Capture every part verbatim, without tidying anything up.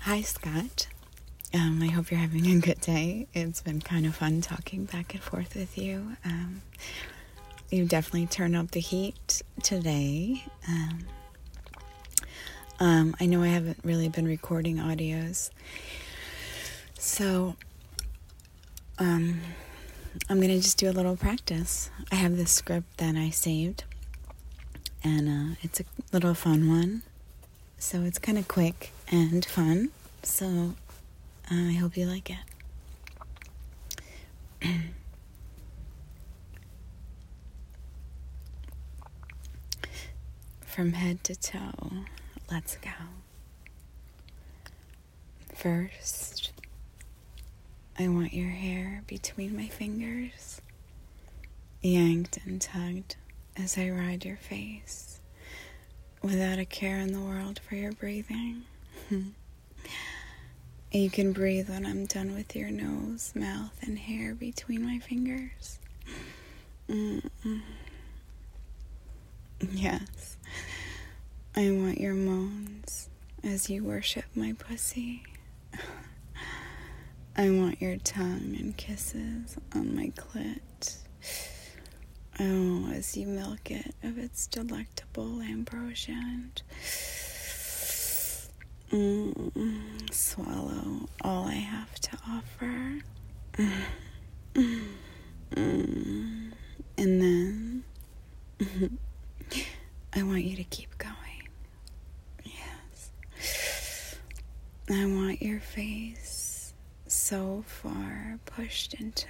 Hi, Scott. Um, I hope you're having a good day. It's been kind of fun talking back and forth with you. Um, you definitely turned up the heat today. Um, um, I know I haven't really been recording audios. So, um, I'm going to just do a little practice. I have this script that I saved, and uh, it's a little fun one. So it's kind of quick and fun. So uh, I hope you like it. From head to toe, let's go. First, I want your hair between my fingers, yanked and tugged as I ride your face, without a care in the world for your breathing. You can breathe when I'm done with your nose, mouth, and hair between my fingers. Mm-mm. Yes, I want your moans as you worship my pussy. I want your tongue and kisses on my clit. Oh, as you milk it of its delectable ambrosia and mm, swallow all I have to offer. Mm, mm, and then I want you to keep going. Yes. I want your face so far pushed into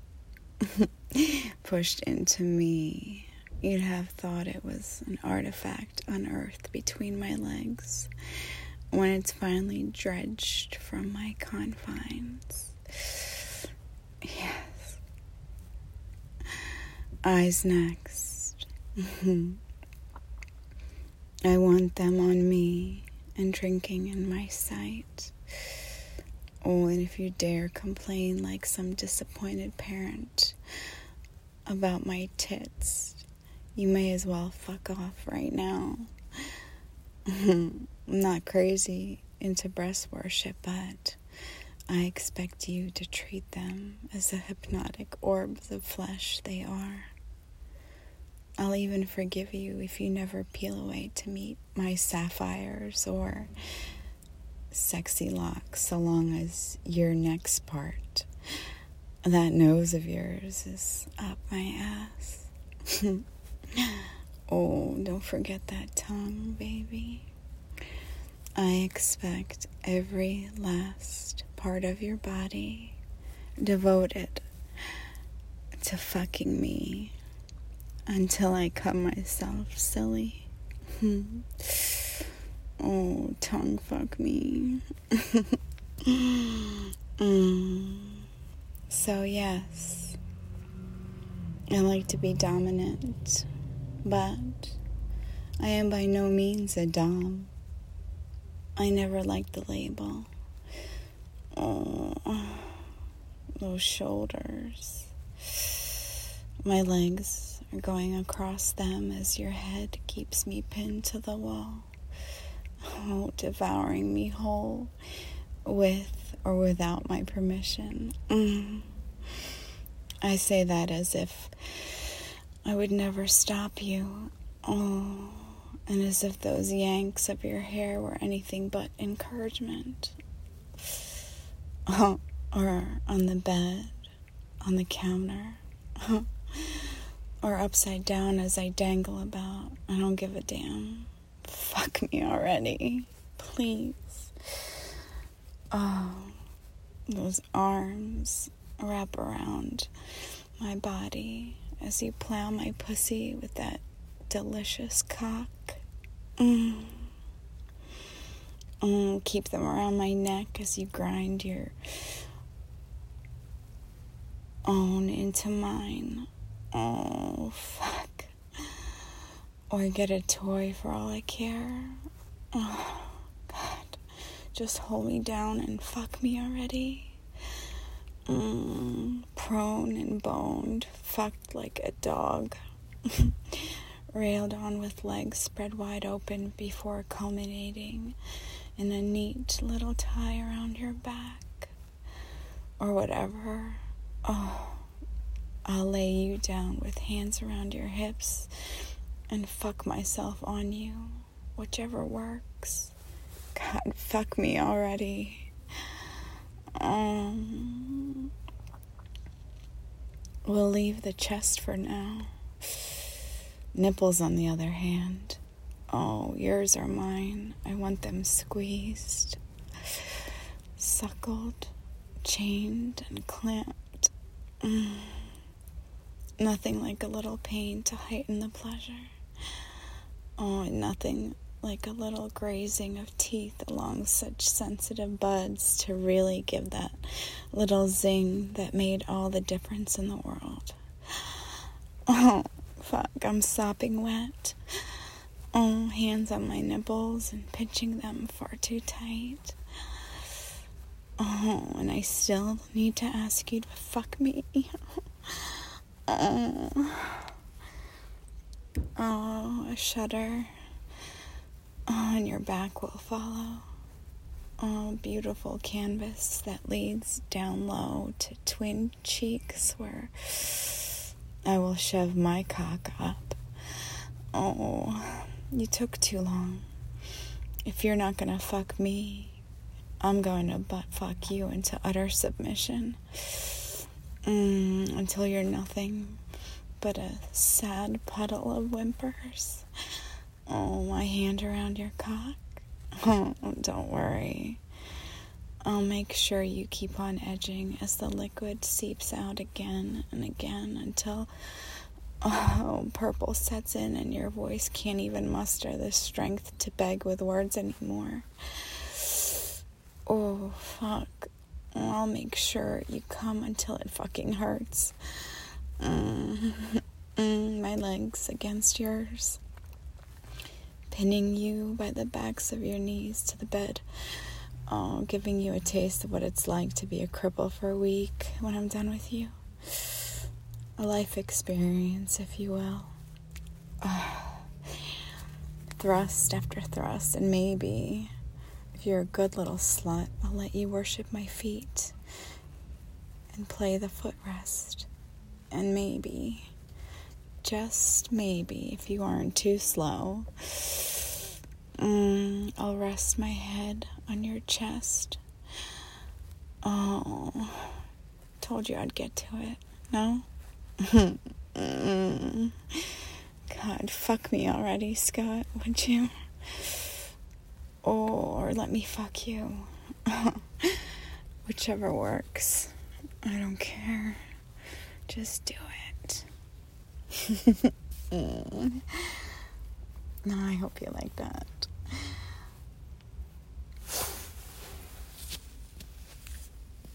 pushed into me, you'd have thought it was an artifact unearthed between my legs when it's finally dredged from my confines. Yes. Eyes next. I want them on me and drinking in my sight. Oh, and if you dare complain like some disappointed parent about my tits, you may as well fuck off right now. I'm not crazy into breast worship, but I expect you to treat them as the hypnotic orbs of flesh they are. I'll even forgive you if you never peel away to meet my sapphires or sexy locks, so long as your next part, that nose of yours, is up my ass. Oh, don't forget that tongue, baby. I expect every last part of your body devoted to fucking me until I cut myself silly. Oh, tongue fuck me. mm. So yes, I like to be dominant, but I am by no means a dom. I never liked the label. Oh, those shoulders. My legs are going across them as your head keeps me pinned to the wall. Oh, devouring me whole, with or without my permission. Mm. I say that as if I would never stop you. Oh, and as if those yanks of your hair were anything but encouragement. Oh, or on the bed, on the counter, or upside down as I dangle about. I don't give a damn. Fuck me already, please. Oh, those arms wrap around my body as you plow my pussy with that delicious cock. Mm. Mm, keep them around my neck as you grind your own into mine. Oh, fuck. Or get a toy for all I care. Oh, God. Just hold me down and fuck me already. Mm, prone and boned, fucked like a dog. Railed on with legs spread wide open before culminating in a neat little tie around your back or whatever. Oh, I'll lay you down with hands around your hips and fuck myself on you, whichever works. God, fuck me already. Um, we'll leave the chest for now. Nipples, on the other hand. Oh, yours are mine. I want them squeezed, suckled, chained, and clamped. Mm. Nothing like a little pain to heighten the pleasure. Oh, and nothing like a little grazing of teeth along such sensitive buds to really give that little zing that made all the difference in the world. Oh, fuck, I'm sopping wet. Oh, hands on my nipples and pinching them far too tight. Oh, and I still need to ask you to fuck me. Oh, oh, a shudder. Oh, and your back will follow. Oh, beautiful canvas that leads down low to twin cheeks where I will shove my cock up. Oh, you took too long. If you're not gonna fuck me, I'm going to butt fuck you into utter submission. Mm, until you're nothing but a sad puddle of whimpers. Oh, my hand around your cock. Oh, don't worry. I'll make sure you keep on edging as the liquid seeps out again and again until, oh, purple sets in and your voice can't even muster the strength to beg with words anymore. Oh, fuck. I'll make sure you come until it fucking hurts. Mm, mm, my legs against yours, pinning you by the backs of your knees to the bed. Oh, giving you a taste of what it's like to be a cripple for a week when I'm done with you. A life experience, if you will. Oh, thrust after thrust, and maybe, if you're a good little slut, I'll let you worship my feet and play the footrest. And maybe, just maybe, if you aren't too slow, mm, I'll rest my head on your chest. Oh, told you I'd get to it. No? mm. God, fuck me already, Scott, would you? Or let me fuck you. Whichever works. I don't care. Just do it. mm. No, I hope you like that.